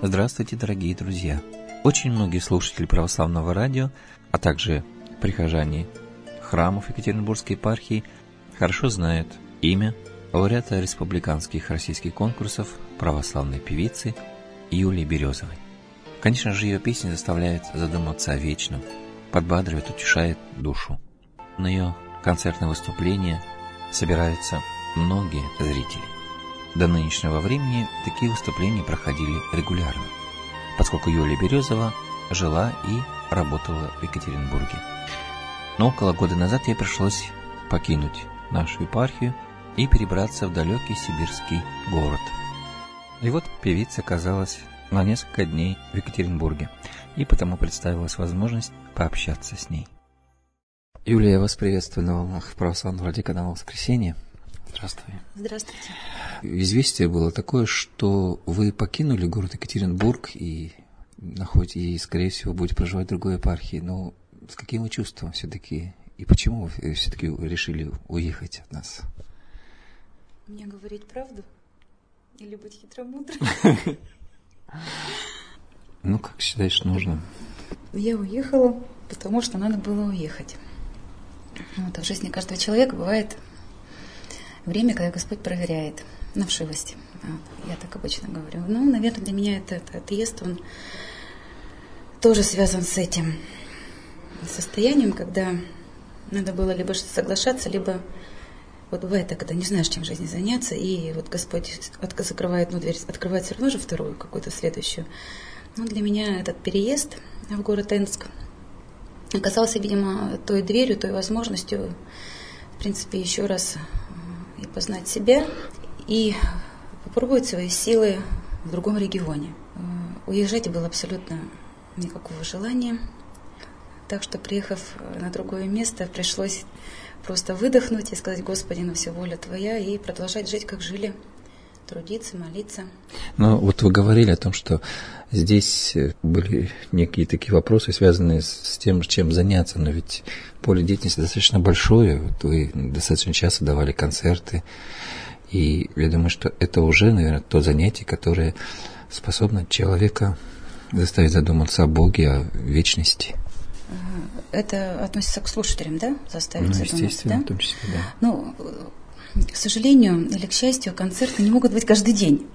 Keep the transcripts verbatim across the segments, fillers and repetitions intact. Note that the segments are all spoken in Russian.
Здравствуйте, дорогие друзья! Очень многие слушатели православного радио, а также прихожане храмов Екатеринбургской епархии хорошо знают имя лауреата республиканских российских конкурсов православной певицы Юлии Березовой. Конечно же, ее песни заставляют задуматься о вечном, подбадривают, утешают душу. На ее концертное выступление собираются многие зрители. До нынешнего времени такие выступления проходили регулярно, поскольку Юлия Березова жила и работала в Екатеринбурге. Но около года назад ей пришлось покинуть нашу епархию и перебраться в далекий сибирский город. И вот певица оказалась на несколько дней в Екатеринбурге, и потому представилась возможность пообщаться с ней. Юлия, я вас приветствую на волнах православного радиоканала «Воскресенье». Здравствуй. Здравствуйте. Известие было такое, что вы покинули город Екатеринбург и находитесь, и, скорее всего, будете проживать в другой епархии. Но с каким вы чувством все-таки, и почему вы все-таки решили уехать от нас? Мне говорить правду или быть хитромудрой? Ну, как считаешь нужным? Я уехала, потому что надо было уехать. Вот, в жизни каждого человека бывает время, когда Господь проверяет на вшивость. Я так обычно говорю. Ну, наверное, для меня этот отъезд, он тоже связан с этим состоянием, когда надо было либо соглашаться, либо вот бывает так, когда не знаешь, чем в жизни заняться, и вот Господь закрывает одну дверь, открывает все равно же вторую, какую-то следующую. Но для меня этот переезд в город Энск оказался, видимо, той дверью, той возможностью, в принципе, еще раз и познать себя, и попробовать свои силы в другом регионе. Уезжать было абсолютно никакого желания. Так что, приехав на другое место, пришлось просто выдохнуть и сказать: Господи, ну все воля Твоя, и продолжать жить, как жили, трудиться, молиться. Ну, вот вы говорили о том, что здесь были некие такие вопросы, связанные с тем, чем заняться, но ведь поле деятельности достаточно большое, вот вы достаточно часто давали концерты, и я думаю, что это уже, наверное, то занятие, которое способно человека заставить задуматься о Боге, о вечности. Это относится к слушателям, да? Заставить ну, задуматься, естественно, да? в том числе, да. Ну, к сожалению или к счастью, концерты не могут быть каждый день.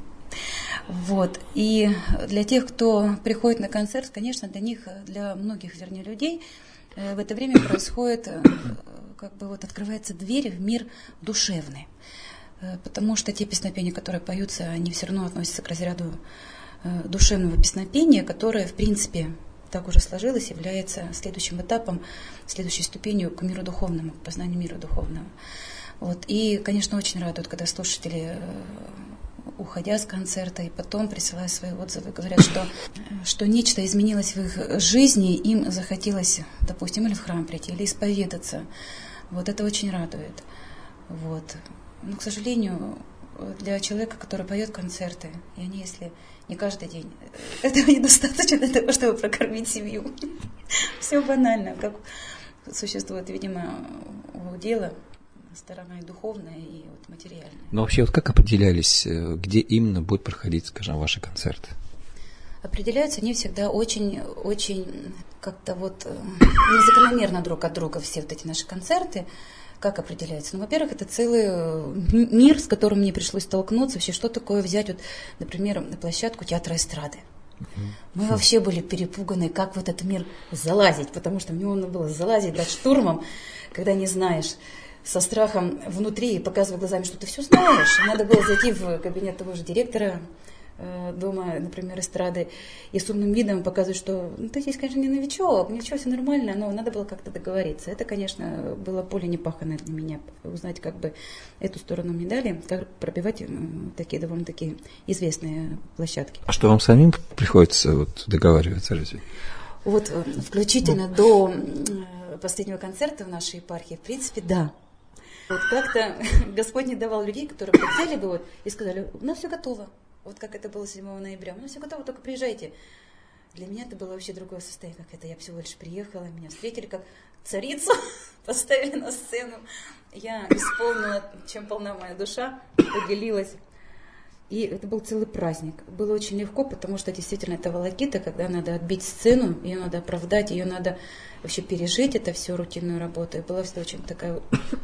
Вот. И для тех, кто приходит на концерт, конечно, для них, для многих, вернее, людей, в это время происходит, как бы вот открывается дверь в мир душевный. Потому что те песнопения, которые поются, они все равно относятся к разряду душевного песнопения, которое, в принципе, так уже сложилось, является следующим этапом, следующей ступенью к миру духовному, к познанию мира духовного. Вот. И, конечно, очень радует, когда слушатели, уходя с концерта, и потом присылая свои отзывы, говорят, что, что нечто изменилось в их жизни, им захотелось, допустим, или в храм прийти, или исповедаться. Вот это очень радует. Вот. Но, к сожалению, для человека, который поет концерты, и они, если не каждый день, этого недостаточно для того, чтобы прокормить семью. Все банально, как существует, видимо, у дела сторона и духовная, и вот материальная. Но вообще, вот как определялись, где именно будет проходить, скажем, ваши концерты? Определяются они всегда очень, очень как-то вот незакономерно друг от друга, все вот эти наши концерты. Как определяется? Ну, во-первых, это целый мир, с которым мне пришлось столкнуться. Вообще, что такое взять, вот, например, площадку театра эстрады? Uh-huh. Мы вообще были перепуганы, как в этот мир залазить, потому что в него нужно было залазить, дать штурмом, когда не знаешь, со страхом внутри, показывая глазами, что ты все знаешь. Надо было зайти в кабинет того же директора э, дома, например, эстрады, и с умным видом показывать, что ну, ты здесь, конечно, не новичок, ничего, все нормально, но надо было как-то договориться. Это, конечно, было поле непаханное для меня, узнать как бы эту сторону медали, как пробивать э, такие довольно-таки известные площадки. А что, вам самим приходится вот, договариваться разве? Вот включительно ну. до э, последнего концерта в нашей епархии, в принципе, да. Вот как-то Господь не давал людей, которые хотели бы вот, и сказали: у нас все готово. Вот как это было седьмого ноября. У нас все готово, только приезжайте. Для меня это было вообще другое состояние, как это. Я всего лишь приехала, меня встретили как царицу, поставили на сцену. Я исполнила, чем полна моя душа, поделилась. И это был целый праздник. Было очень легко, потому что действительно это волокита, когда надо отбить сцену, ее надо оправдать, ее надо вообще пережить, это все рутинную работу. И была всегда очень такая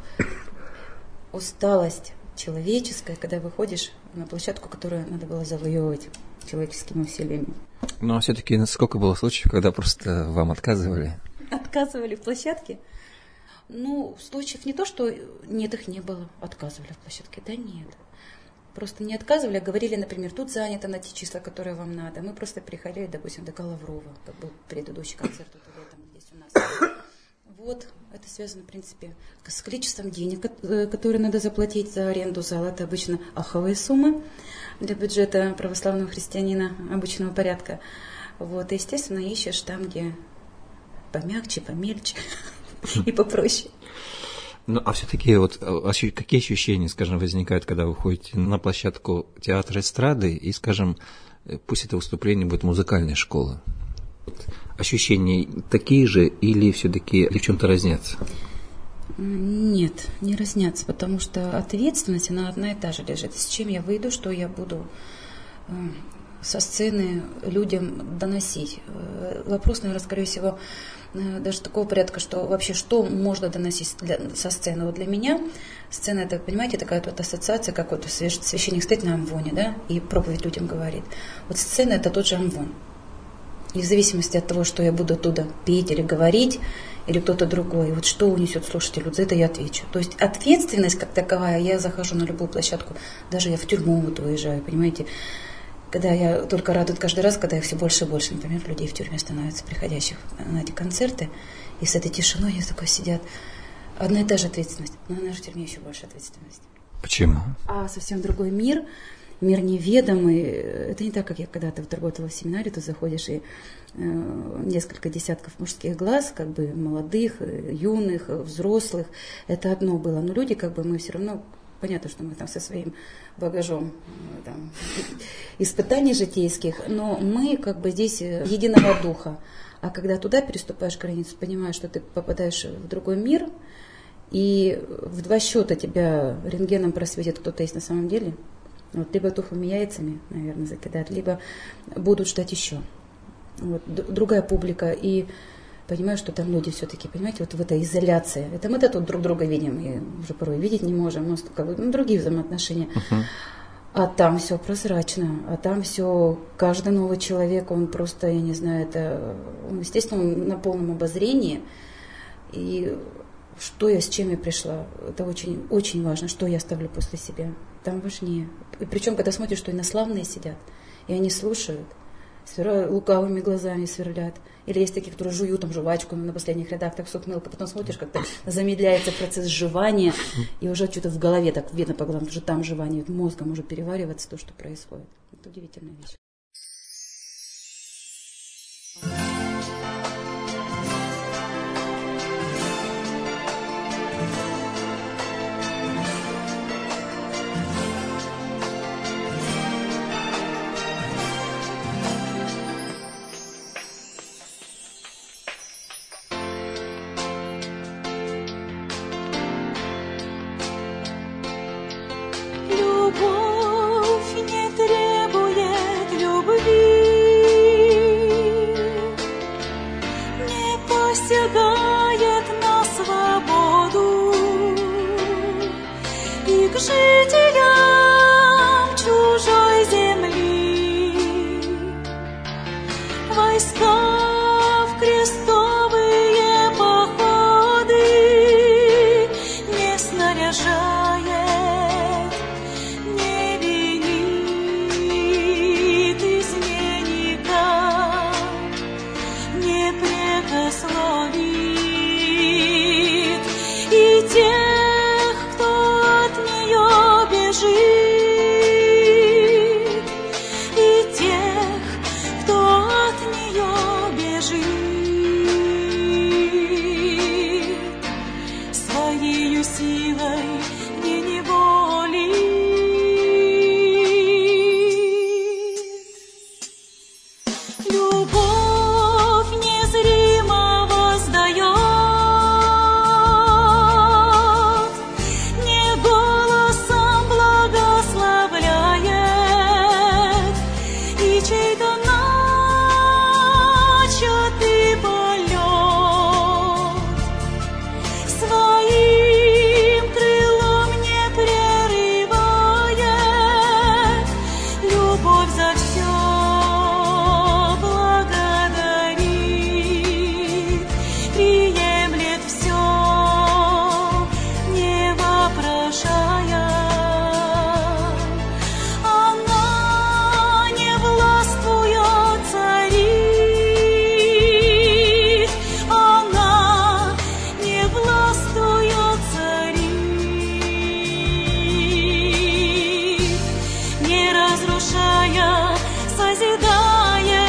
усталость человеческая, когда выходишь на площадку, которую надо было завоевывать человеческими усилиями. Но все-таки сколько было случаев, когда просто вам отказывали? Отказывали в площадке? Ну, случаев не то, что нет, их не было. Отказывали в площадке? Да нет. Просто не отказывали, а говорили, например, тут занято на те числа, которые вам надо. Мы просто приходили, допустим, до Головрова, как был предыдущий концерт вот летом здесь у нас. Вот, это связано, в принципе, с количеством денег, которые надо заплатить за аренду зала. Это обычно аховые суммы для бюджета православного христианина обычного порядка. Вот, и, естественно, ищешь там, где помягче, помельче и попроще. Ну, а все-таки вот какие ощущения, скажем, возникают, когда вы ходите на площадку театра эстрады и, скажем, пусть это выступление будет музыкальной школы? Ощущения такие же или все-таки или в чем-то разнятся? Нет, не разнятся, потому что ответственность, она одна и та же лежит. С чем я выйду, что я буду со сцены людям доносить. Вопрос, наверное, скорее всего, даже такого порядка, что вообще что можно доносить для, со сцены. Вот для меня сцена, это, понимаете, такая вот ассоциация, как вот священник стоит на амвоне, да, и проповедь людям говорит. Вот сцена – это тот же амвон. И в зависимости от того, что я буду оттуда петь или говорить, или кто-то другой, вот что унесет слушатель, вот за это я отвечу. То есть ответственность как таковая, я захожу на любую площадку, даже я в тюрьму вот уезжаю, понимаете, когда я только радует каждый раз, когда их все больше и больше, например, людей в тюрьме становится, приходящих на эти концерты, и с этой тишиной они такой сидят. Одна и та же ответственность, но на нашей тюрьме еще больше ответственность. Почему? А совсем другой мир, мир неведомый. Это не так, как я когда-то вот работала в семинаре, ты заходишь и э, несколько десятков мужских глаз, как бы молодых, юных, взрослых. Это одно было, но люди, как бы мы все равно... Понятно, что мы там со своим багажом там, испытаний житейских, но мы как бы здесь единого духа. А когда туда переступаешь границу, понимаешь, что ты попадаешь в другой мир, и в два счета тебя рентгеном просветит, кто-то есть на самом деле, вот, либо тухлыми яйцами, наверное, закидают, либо будут ждать еще. Вот, другая публика, и понимаю, что там люди все-таки, понимаете, вот в этой изоляции. Это мы-то тут друг друга видим, и уже порой видеть не можем, у нас только ну, другие взаимоотношения. Uh-huh. А там все прозрачно, а там все, каждый новый человек, он просто, я не знаю, это, он, естественно, он на полном обозрении. И что я, с чем я пришла, это очень, очень важно, что я оставлю после себя. Там важнее. И причем, когда смотришь, что инославные сидят, и они слушают, свер... лукавыми глазами сверлят. Или есть такие, которые жуют там жвачку на последних рядах, так сок мелко, потом смотришь, как-то замедляется процесс жевания, и уже что-то в голове так видно по глазам, что там жевание, мозгом может перевариваться то, что происходит. Это удивительная вещь. не разрушая, созидает.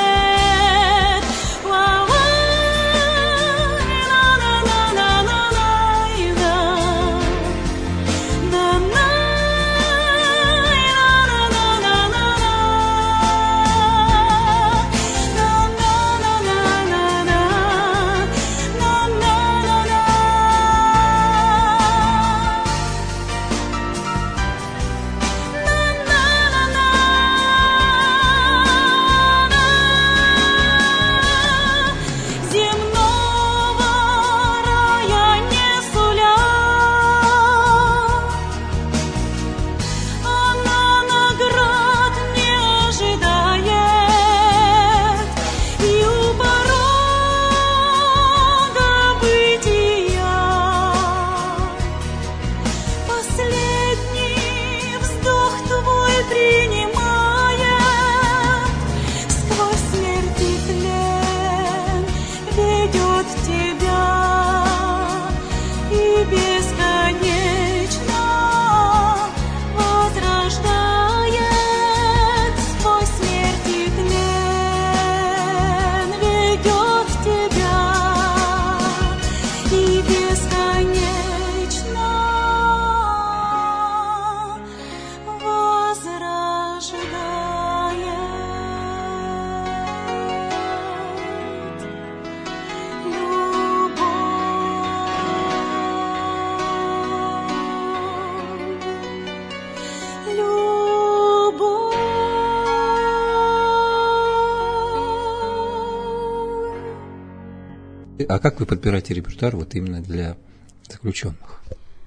А как вы подбираете репертуар вот именно для заключенных?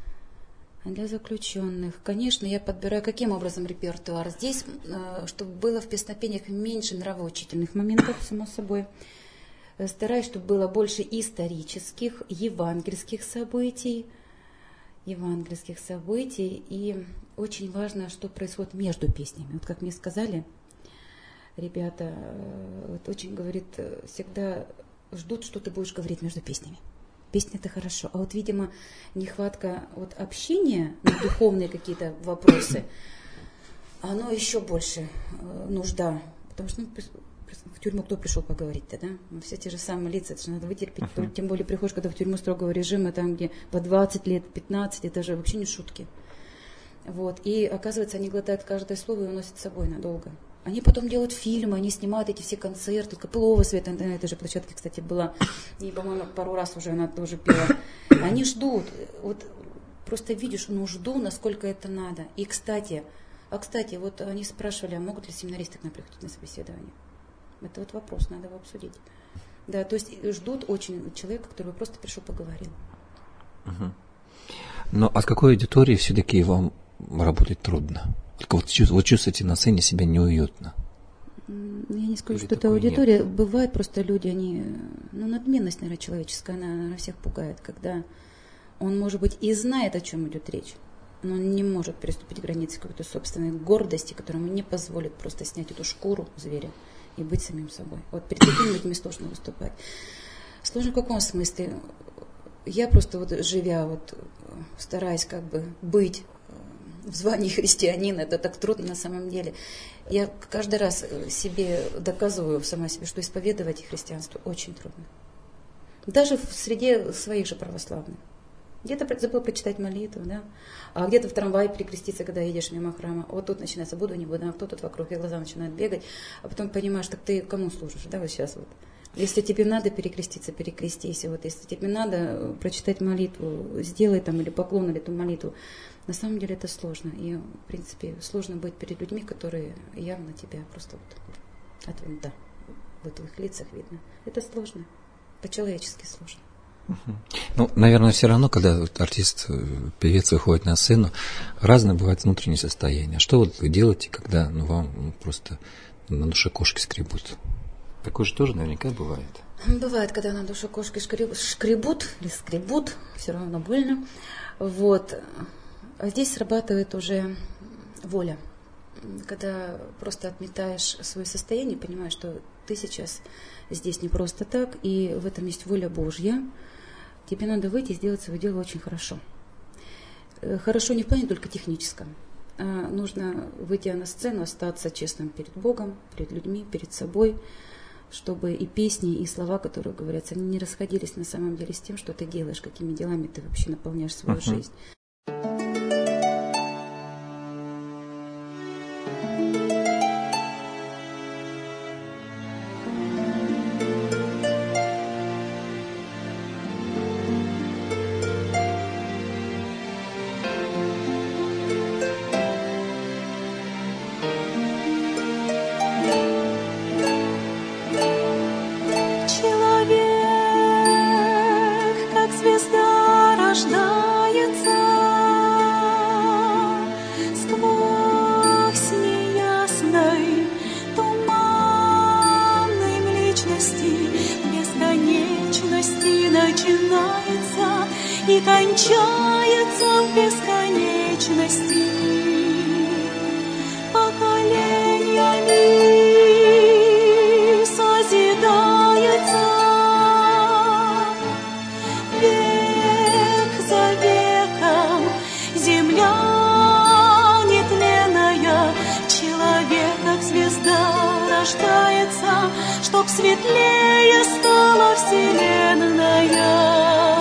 Для заключенных, конечно, я подбираю каким образом репертуар. Здесь, чтобы было в песнопениях меньше нравоучительных моментов, само собой. Стараюсь, чтобы было больше исторических, евангельских событий, евангельских событий. И очень важно, что происходит между песнями. Вот как мне сказали ребята, вот очень, говорит, всегда ждут, что ты будешь говорить между песнями. Песня – это хорошо. А вот, видимо, нехватка вот общения на духовные какие-то вопросы, оно еще больше нужда. Потому что ну, в тюрьму кто пришел поговорить-то, да? Ну, все те же самые лица, это же надо вытерпеть. Uh-huh. Тем более приходишь, когда в тюрьму строгого режима, там, где по двадцать лет, пятнадцать, это же вообще не шутки. Вот. И, оказывается, они глотают каждое слово и уносят с собой надолго. Они потом делают фильмы, они снимают эти все концерты. Копылова Света на этой же площадке, кстати, была. И, по-моему, пару раз уже она тоже пела. Они ждут. Вот просто видишь, ну, жду, насколько это надо. И, кстати, а, кстати, вот они спрашивали, а могут ли семинаристы к нам приходить на собеседование? Это вот вопрос, надо его обсудить. Да, то есть ждут очень человека, который просто пришел, поговорил. Угу. Но а с какой аудиторией все-таки вам работать трудно? Только вот, вы чувствуете на сцене себя неуютно? Я не скажу, или что это аудитория. Нет? Бывает просто люди, они, ну, надменность, наверное, человеческая, она, наверное, всех пугает, когда он, может быть, и знает, о чем идет речь, но он не может переступить границы какой-то собственной гордости, которая ему не позволит просто снять эту шкуру зверя и быть самим собой. Вот перед такими людьми сложно выступать. Сложно в каком смысле? Я просто вот, живя, вот, стараясь как бы быть в звании христианина, это так трудно на самом деле. Я каждый раз себе доказываю, сама себе, что исповедовать христианство очень трудно. Даже в среде своих же православных. Где-то забыл прочитать молитву, да? А где-то в трамвае перекреститься, когда едешь мимо храма. Вот тут начинается, буду, не буду, а кто тут вокруг, и глаза начинают бегать. А потом понимаешь, так ты кому служишь, да, вот сейчас вот. Если тебе надо перекреститься, перекрестись. Вот, если тебе надо прочитать молитву, сделай там или поклон, или эту молитву. На самом деле это сложно. И, в принципе, сложно быть перед людьми, которые явно тебя просто вот, от, да, в твоих лицах видно. Это сложно. По-человечески сложно. Ну, наверное, все равно, когда вот артист, певец выходит на сцену, разное бывает внутреннее состояние. Что вот вы делаете, когда ну, вам ну, просто на душе кошки скребут? Такое же тоже наверняка бывает. Бывает, когда на душе кошки шкребут или скребут, все равно больно. Вот. А здесь срабатывает уже воля. Когда просто отметаешь свое состояние, понимаешь, что ты сейчас здесь не просто так, и в этом есть воля Божья. Тебе надо выйти и сделать свое дело очень хорошо. Хорошо не в плане только техническом, нужно, выйдя на сцену, остаться честным перед Богом, перед людьми, перед собой, чтобы и песни, и слова, которые говорятся, они не расходились на самом деле с тем, что ты делаешь, какими делами ты вообще наполняешь свою uh-huh. жизнь. И кончается в бесконечности. Поколениями созидается, век за веком земля нетленная. Человек, как звезда, рождается, чтоб светлее стала вселенная.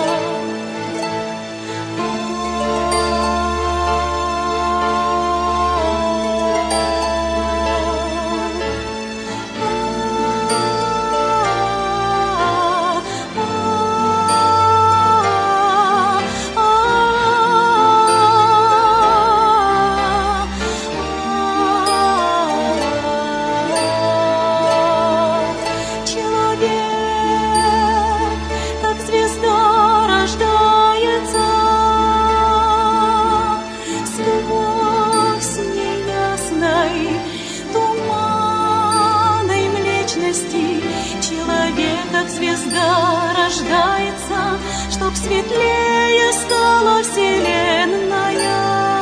Человек, как звезда, рождается, чтоб светлее стала вселенная.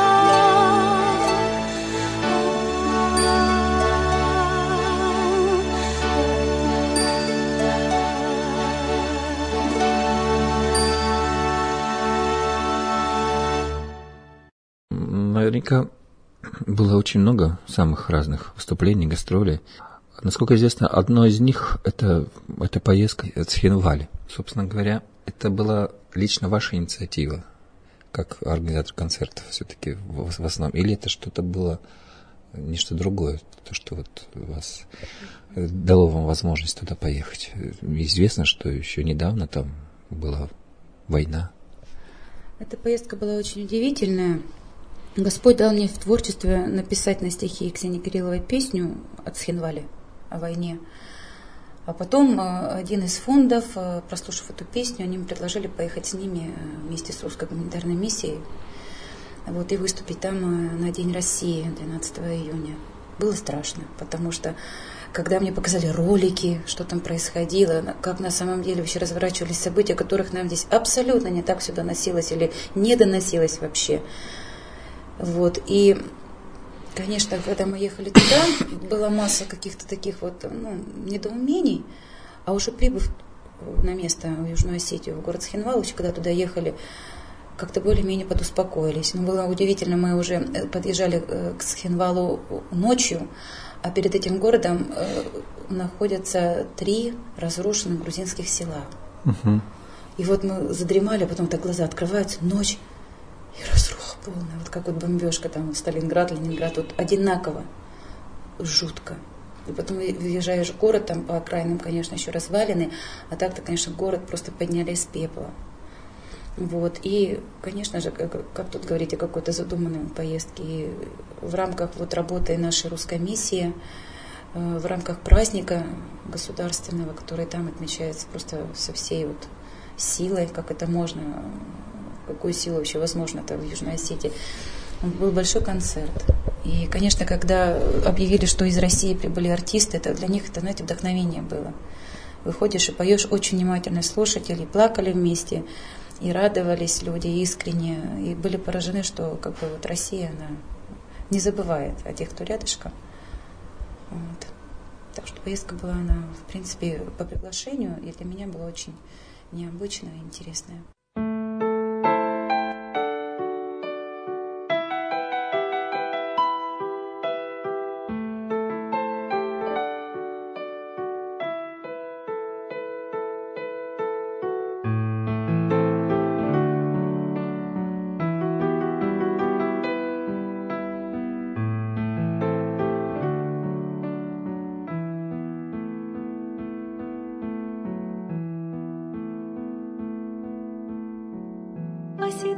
Наверняка было очень много самых разных выступлений, гастролей. Насколько известно, одно из них – это, это поездка в Цхинвале. Собственно говоря, это была лично ваша инициатива, как организатор концертов все-таки в, в основном? Или это что-то было, нечто другое, то, что вот вас дало вам возможность туда поехать? Известно, что еще недавно там была война. Эта поездка была очень удивительная. Господь дал мне в творчестве написать на стихи Ксении Кирилловой песню о Цхинвале, о войне. А потом один из фондов, прослушав эту песню, они мне предложили поехать с ними вместе с русской гуманитарной миссией, вот, и выступить там на День России двенадцатого июня. Было страшно, потому что когда мне показали ролики, что там происходило, как на самом деле вообще разворачивались события, которых нам здесь абсолютно не так все доносилось или не доносилось вообще. Вот, и, конечно, когда мы ехали туда, была масса каких-то таких вот, ну, недоумений, а уже прибыв на место в Южную Осетию, в город Цхинвал, когда туда ехали, как-то более-менее подуспокоились. Но было удивительно, мы уже подъезжали к Цхинвалу ночью, а перед этим городом находятся три разрушенных грузинских села. Uh-huh. И вот мы задремали, потом так глаза открываются, ночь, и разруха полная, вот как вот бомбежка там, вот Сталинград, Ленинград, вот одинаково, жутко. И потом въезжаешь в город, там по окраинам, конечно, еще развалины, а так-то, конечно, город просто подняли из пепла. Вот, и, конечно же, как, как тут говорить о какой-то задуманной поездке, и в рамках вот работы нашей русской миссии, в рамках праздника государственного, который там отмечается просто со всей вот силой, как это можно, какую силу вообще возможно это в Южной Осетии. Был большой концерт. И, конечно, когда объявили, что из России прибыли артисты, это для них, это, знаете, вдохновение было. Выходишь и поешь, очень внимательно слушатели, плакали вместе, и радовались люди искренне, и были поражены, что как бы вот Россия, она не забывает о тех, кто рядышком. Вот. Так что поездка была, она, в принципе, по приглашению, и для меня была очень необычная и интересная.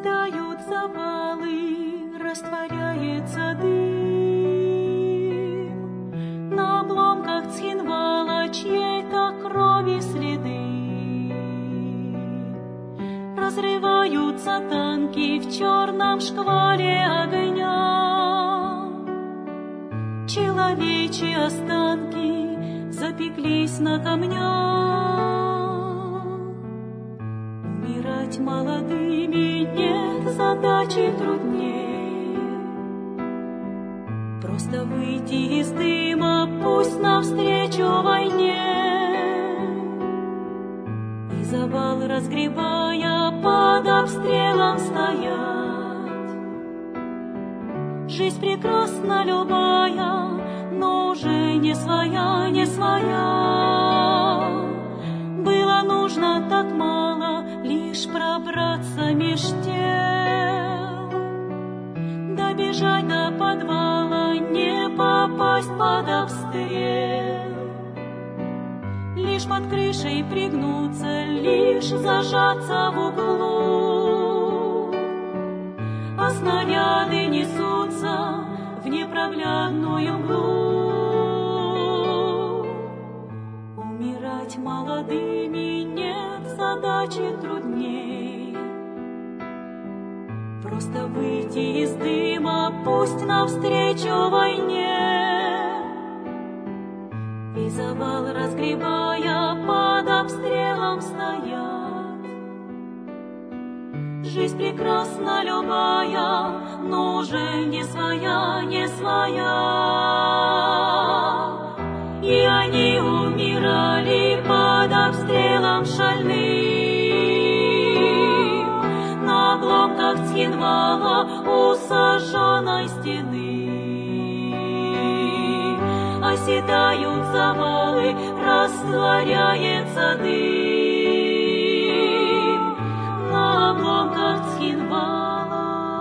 Оседают завалы, растворяется дым. На обломках Цхинвала чьей-то крови следы. Разрываются танки в черном шквале огня. Человечьи останки запеклись на камнях. Умирать молодыми нет задачи труднее. Просто выйти из дыма, пусть навстречу войне. И завал разгребая, под обстрелом стоять. Жизнь прекрасна любая, но уже не своя, не своя. Было нужно так мало, лишь пробраться меж тел. Добежать до подвала, не попасть под обстрел. Лишь под крышей пригнуться, лишь зажаться в углу. А снаряды несутся в непроглядную мглу. Умирать молодыми нет задачи трудней. Просто выйти из дыма, пусть навстречу войне. И завал разгребая, под обстрелом стоять. Жизнь прекрасна любая, но уже не своя, не своя. И они умирали под обстрелом шальным. На обломках Цхинвала у сожженной стены. Оседают завалы, растворяется дым на обломках Цхинвала.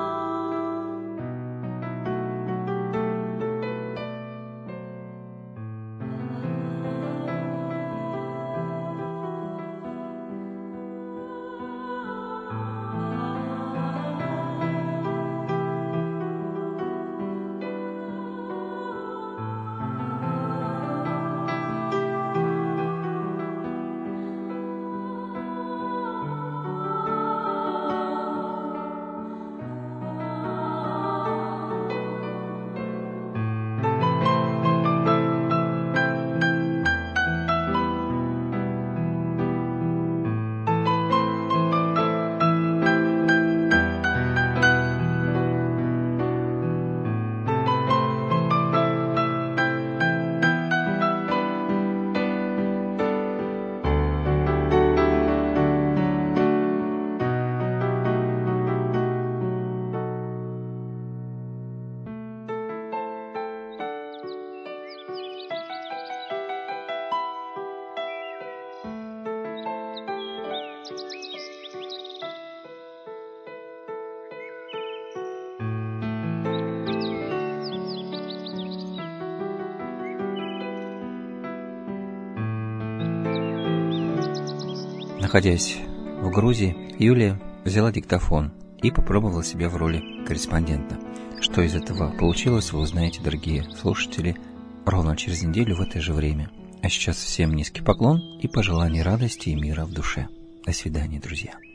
Находясь в Грузии, Юлия взяла диктофон и попробовала себя в роли корреспондента. Что из этого получилось, вы узнаете, дорогие слушатели, ровно через неделю в это же время. А сейчас всем низкий поклон и пожелание радости и мира в душе. До свидания, друзья.